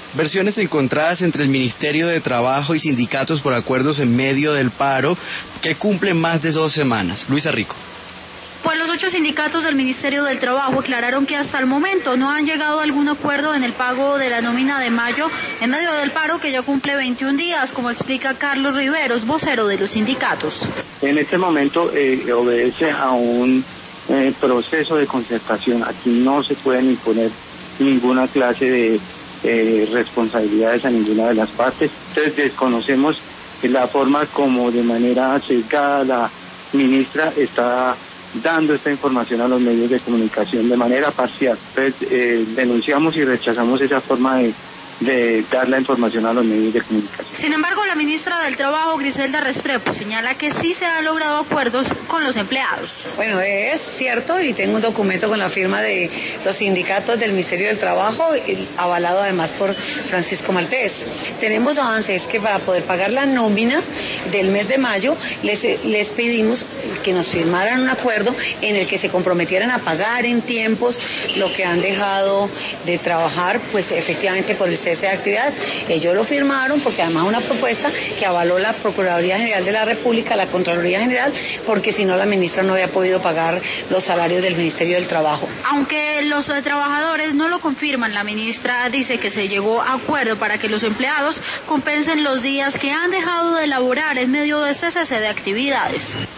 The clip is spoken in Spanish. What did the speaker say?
Versiones encontradas entre el Ministerio de Trabajo y sindicatos por acuerdos en medio del paro que cumple más de 2 semanas. Luisa Rico. Pues los 8 sindicatos del Ministerio del Trabajo aclararon que hasta el momento no han llegado a algún acuerdo en el pago de la nómina de mayo en medio del paro que ya cumple 21 días, como explica Carlos Riveros, vocero de los sindicatos. En este momento obedece a un proceso de concertación. Aquí no se pueden imponer ninguna clase de responsabilidades a ninguna de las partes. Entonces desconocemos la forma como de manera sesgada la ministra está dando esta información a los medios de comunicación de manera parcial. Entonces denunciamos y rechazamos esa forma de dar la información a los medios de comunicación. Sin embargo, la ministra del Trabajo, Griselda Restrepo, señala que sí se han logrado acuerdos con los empleados. Bueno, es cierto, y tengo un documento con la firma de los sindicatos del Ministerio del Trabajo, avalado además por Francisco Maltés. Tenemos avances que para poder pagar la nómina del mes de mayo les pedimos que nos firmaran un acuerdo en el que se comprometieran a pagar en tiempos lo que han dejado de trabajar, pues efectivamente por el cese de actividades. Ellos lo firmaron porque además una propuesta que avaló la Procuraduría General de la República, la Contraloría General, porque si no la ministra no había podido pagar los salarios del Ministerio del Trabajo. Aunque los trabajadores no lo confirman, la ministra dice que se llegó a acuerdo para que los empleados compensen los días que han dejado de laborar en medio de este cese de actividades.